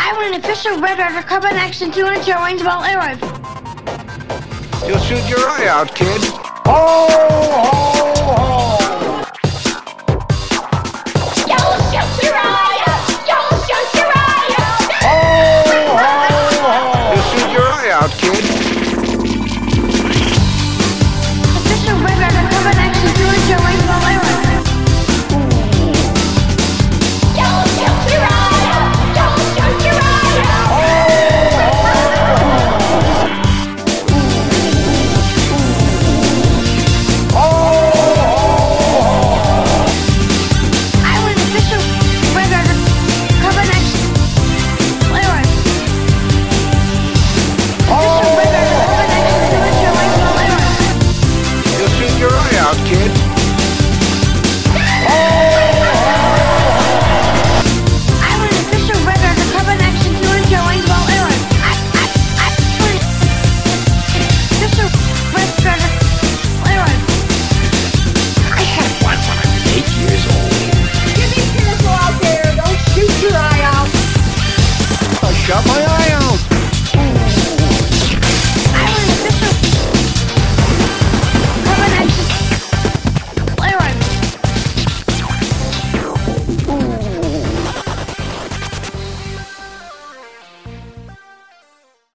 I want an official Red Ryder carbine action 200 range ball air rifle. You'll shoot your eye out, kid. Ho, ho!